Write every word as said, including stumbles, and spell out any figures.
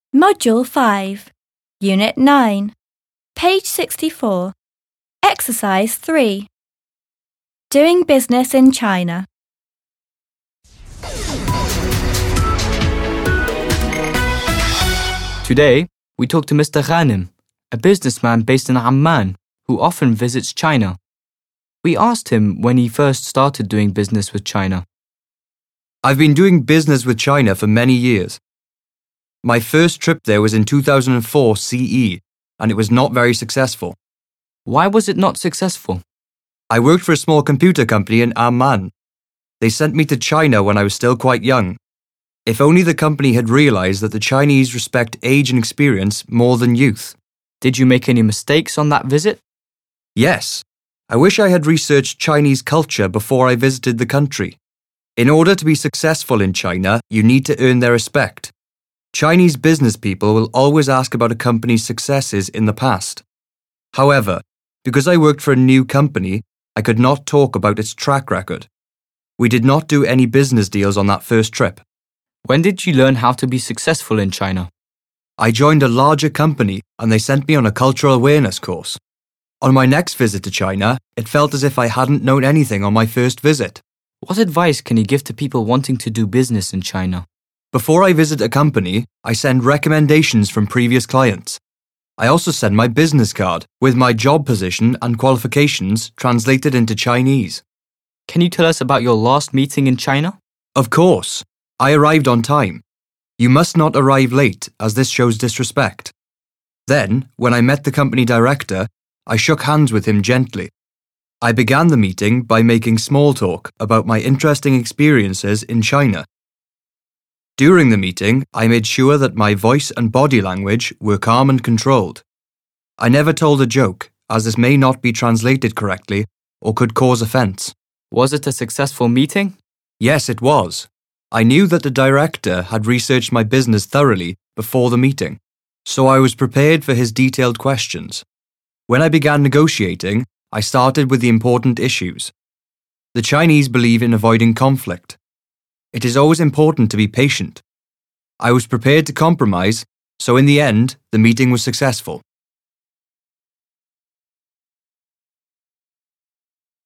Module five, Unit nine, page sixty-four, Exercise three. Doing business in China. Today, we talk to Mister Ghanem, a businessman based in Amman who often visits China. We asked him when he first started doing business with China. I've been doing business with China for many years. My first trip there was in two thousand four C E, and it was not very successful. Why was it not successful? I worked for a small computer company in Amman. They sent me to China when I was still quite young. If only the company had realized that the Chinese respect age and experience more than youth. Did you make any mistakes on that visit? Yes. I wish I had researched Chinese culture before I visited the country. In order to be successful in China, you need to earn their respect. Chinese business people will always ask about a company's successes in the past. However, because I worked for a new company, I could not talk about its track record. We did not do any business deals on that first trip. When did you learn how to be successful in China? I joined a larger company and they sent me on a cultural awareness course. On my next visit to China, it felt as if I hadn't known anything on my first visit. What advice can you give to people wanting to do business in China? Before I visit a company, I send recommendations from previous clients. I also send my business card with my job position and qualifications translated into Chinese. Can you tell us about your last meeting in China? Of course. I arrived on time. You must not arrive late, as this shows disrespect. Then, when I met the company director, I shook hands with him gently. I began the meeting by making small talk about my interesting experiences in China. During the meeting, I made sure that my voice and body language were calm and controlled. I never told a joke, as this may not be translated correctly or could cause offense. Was it a successful meeting? Yes, it was. I knew that the director had researched my business thoroughly before the meeting, so I was prepared for his detailed questions. When I began negotiating, I started with the important issues. The Chinese believe in avoiding conflict. It is always important to be patient. I was prepared to compromise, so in the end, the meeting was successful.